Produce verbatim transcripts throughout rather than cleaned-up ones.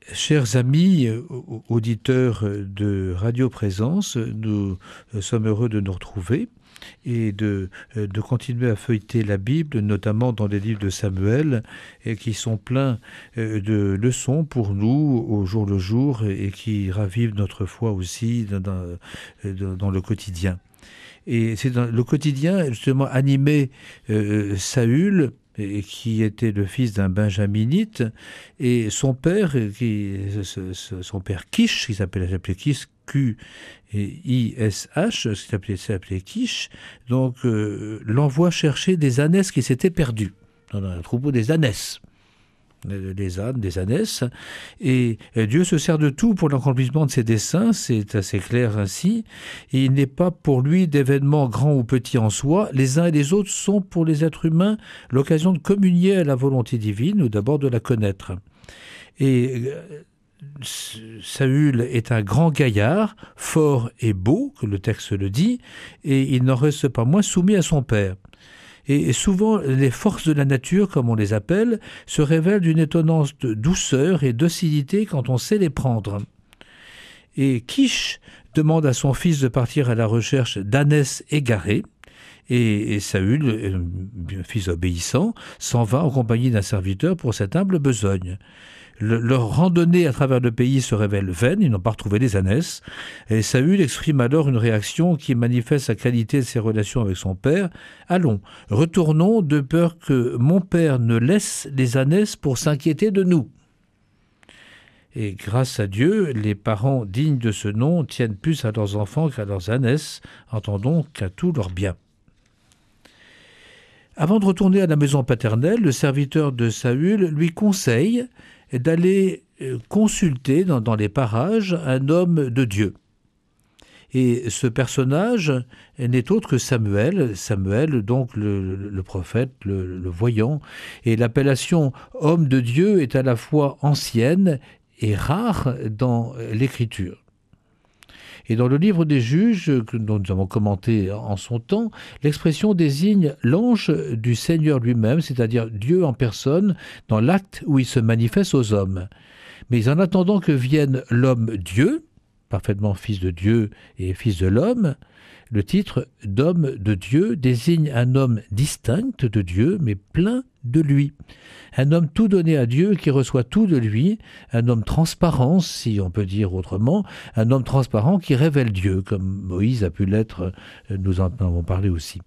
Chers amis, auditeurs de Radio Présence, nous sommes heureux de nous retrouver et de, de continuer à feuilleter la Bible, notamment dans les livres de Samuel, et qui sont pleins de leçons pour nous au jour le jour et qui ravivent notre foi aussi dans, dans, dans le quotidien. Et c'est dans le quotidien, justement, animé euh, Saül, et qui était le fils d'un benjaminite, et son père, qui, son père Kish, qui s'appelait, s'appelait Kish, Q I S H, qui s'appelait, s'appelait Kish, donc euh, l'envoie chercher des ânesses qui s'étaient perdues, dans un troupeau des ânesses. Les ânes, des ânesses, et Dieu se sert de tout pour l'accomplissement de ses desseins, c'est assez clair ainsi, et il n'est pas pour lui d'événements grands ou petits en soi, les uns et les autres sont pour les êtres humains l'occasion de communier à la volonté divine ou d'abord de la connaître. Et Saül est un grand gaillard, fort et beau, que le texte le dit, et il n'en reste pas moins soumis à son père. Et souvent, les forces de la nature, comme on les appelle, se révèlent d'une étonnante douceur et docilité quand on sait les prendre. Et Kish demande à son fils de partir à la recherche d'ânesses égarées, et, et Saül, fils obéissant, s'en va en compagnie d'un serviteur pour cette humble besogne. Le, leur randonnée à travers le pays se révèle vaine, ils n'ont pas retrouvé les ânesses, et Saül exprime alors une réaction qui manifeste la qualité de ses relations avec son père. « Allons, retournons de peur que mon père ne laisse les ânesses pour s'inquiéter de nous. » Et grâce à Dieu, les parents dignes de ce nom tiennent plus à leurs enfants qu'à leurs ânesses, entendons qu'à tous leurs biens. Avant de retourner à la maison paternelle, le serviteur de Saül lui conseille d'aller consulter dans, dans les parages un homme de Dieu. Et ce personnage n'est autre que Samuel, Samuel donc le, le, le prophète, le, le voyant. Et l'appellation homme de Dieu est à la fois ancienne et rare dans l'Écriture. Et dans le livre des Juges, que nous avons commenté en son temps, l'expression désigne l'ange du Seigneur lui-même, c'est-à-dire Dieu en personne, dans l'acte où il se manifeste aux hommes. Mais en attendant que vienne l'homme-Dieu, parfaitement fils de Dieu et fils de l'homme, le titre d'homme de Dieu désigne un homme distinct de Dieu, mais plein de lui. Un homme tout donné à Dieu qui reçoit tout de lui, un homme transparent, si on peut dire autrement, un homme transparent qui révèle Dieu, comme Moïse a pu l'être, nous en avons parlé aussi.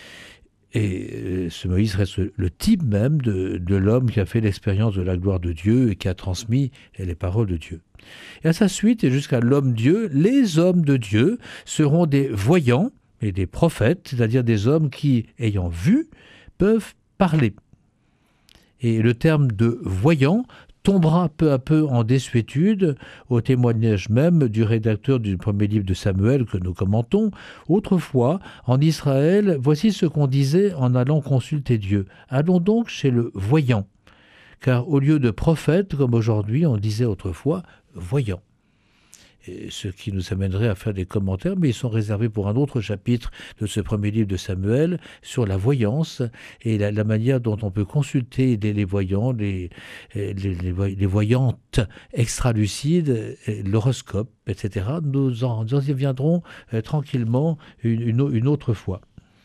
Et ce Moïse reste le type même de, de l'homme qui a fait l'expérience de la gloire de Dieu et qui a transmis les paroles de Dieu. Et à sa suite, et jusqu'à l'homme-Dieu, les hommes de Dieu seront des voyants et des prophètes, c'est-à-dire des hommes qui, ayant vu, peuvent parler. Et le terme de voyant tombera peu à peu en désuétude au témoignage même du rédacteur du premier livre de Samuel que nous commentons. Autrefois, en Israël, voici ce qu'on disait en allant consulter Dieu. Allons donc chez le voyant, car au lieu de prophète, comme aujourd'hui, on disait autrefois voyant. Et ce qui nous amènerait à faire des commentaires, mais ils sont réservés pour un autre chapitre de ce premier livre de Samuel sur la voyance et la, la manière dont on peut consulter les, les voyants, les, les, les, les voyantes extralucides, l'horoscope, et cetera. Nous en, nous en y viendrons euh, tranquillement une, une, une autre fois.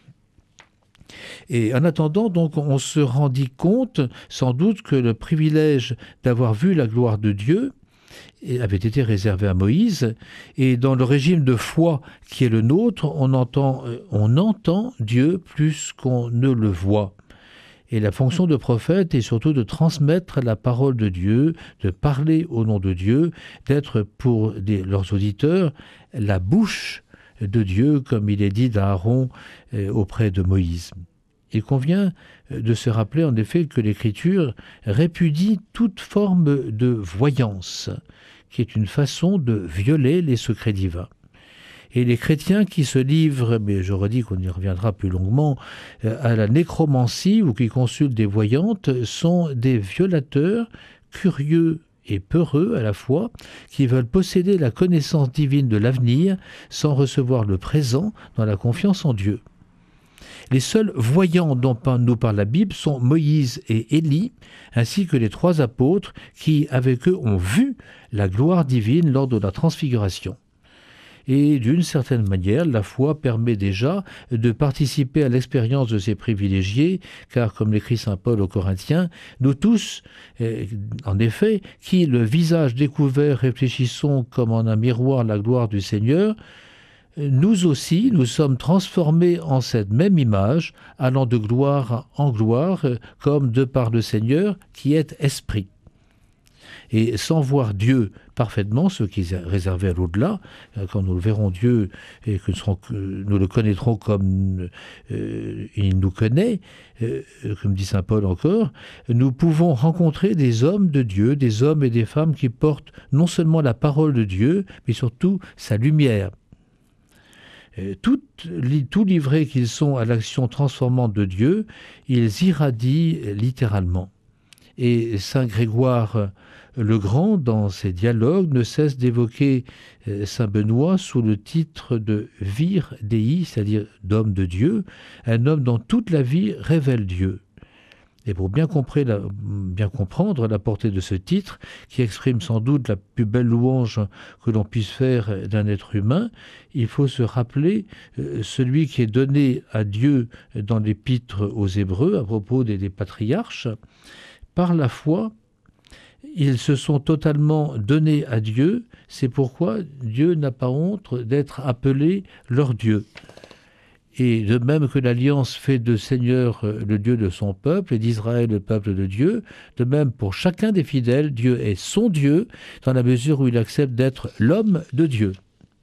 Et en attendant, donc, on se rendit compte, sans doute, que le privilège d'avoir vu la gloire de Dieu avait été réservé à Moïse, et dans le régime de foi qui est le nôtre, on entend, on entend Dieu plus qu'on ne le voit. Et la fonction de prophète est surtout de transmettre la parole de Dieu, de parler au nom de Dieu, d'être pour des, leurs auditeurs la bouche de Dieu, comme il est dit d'Aaron euh, auprès de Moïse. Il convient de se rappeler en effet que l'Écriture répudie toute forme de voyance, qui est une façon de violer les secrets divins. Et les chrétiens qui se livrent, mais je redis qu'on y reviendra plus longuement, à la nécromancie ou qui consultent des voyantes, sont des violateurs curieux et peureux à la fois, qui veulent posséder la connaissance divine de l'avenir sans recevoir le présent dans la confiance en Dieu. Les seuls voyants dont nous parle la Bible sont Moïse et Élie, ainsi que les trois apôtres qui, avec eux, ont vu la gloire divine lors de la transfiguration. Et d'une certaine manière, la foi permet déjà de participer à l'expérience de ces privilégiés, car comme l'écrit saint Paul aux Corinthiens, nous tous, en effet, qui, le visage découvert, réfléchissons comme en un miroir la gloire du Seigneur, nous aussi, nous sommes transformés en cette même image, allant de gloire en gloire, comme de par le Seigneur qui est esprit. Et sans voir Dieu parfaitement, ce qui est réservé à l'au-delà, quand nous verrons Dieu et que nous, serons, nous le connaîtrons comme euh, il nous connaît, euh, comme dit saint Paul encore, nous pouvons rencontrer des hommes de Dieu, des hommes et des femmes qui portent non seulement la parole de Dieu, mais surtout sa lumière. Tout, tout livrés qu'ils sont à l'action transformante de Dieu, ils irradient littéralement. Et saint Grégoire le Grand, dans ses dialogues, ne cesse d'évoquer saint Benoît sous le titre de vir Dei, c'est-à-dire d'homme de Dieu, un homme dont toute la vie révèle Dieu. Et pour bien comprendre, la, bien comprendre la portée de ce titre, qui exprime sans doute la plus belle louange que l'on puisse faire d'un être humain, il faut se rappeler euh, celui qui est donné à Dieu dans l'épître aux Hébreux, à propos des, des patriarches. Par la foi, ils se sont totalement donnés à Dieu, c'est pourquoi Dieu n'a pas honte d'être appelé leur Dieu. Et de même que l'Alliance fait de Seigneur le Dieu de son peuple et d'Israël le peuple de Dieu, de même pour chacun des fidèles, Dieu est son Dieu dans la mesure où il accepte d'être l'homme de Dieu.